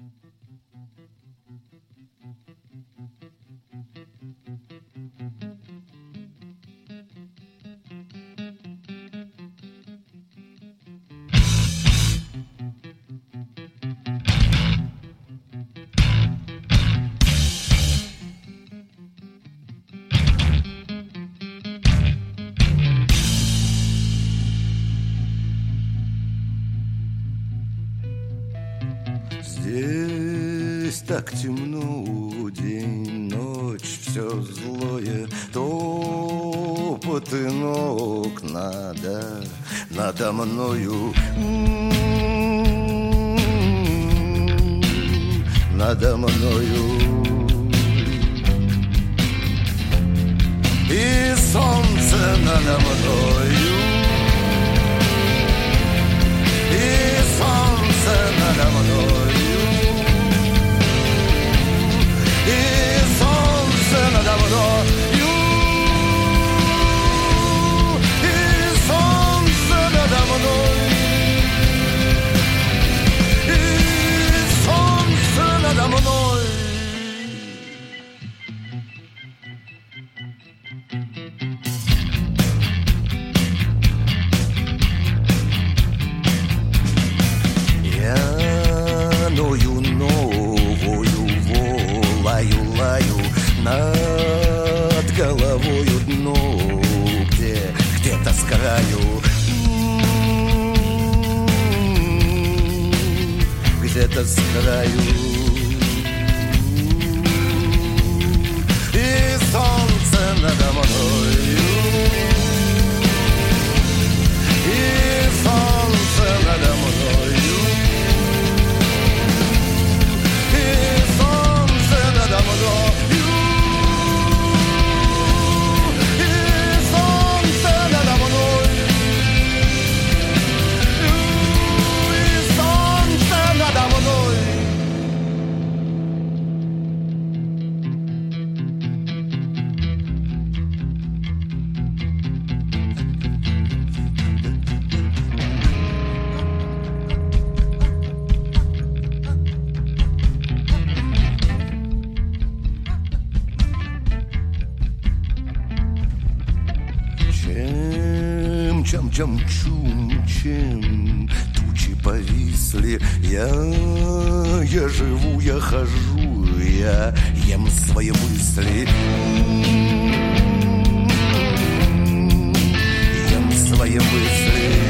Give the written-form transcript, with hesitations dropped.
Здесь так темно, день, ночь, все злое, топот и ног надо мною, надо мною. И солнце надо мною, и солнце надо мною. И солнце надо мною, и солнце надо мной, и солнце надо мной. Я ною новую лаю над головою дно, где-то с краю, где-то с краю. И солнце надо мною, и солнце надо мною, и солнце надо мною. Чем тучи повисли, я живу, я хожу, я ем свои мысли, ем свои мысли.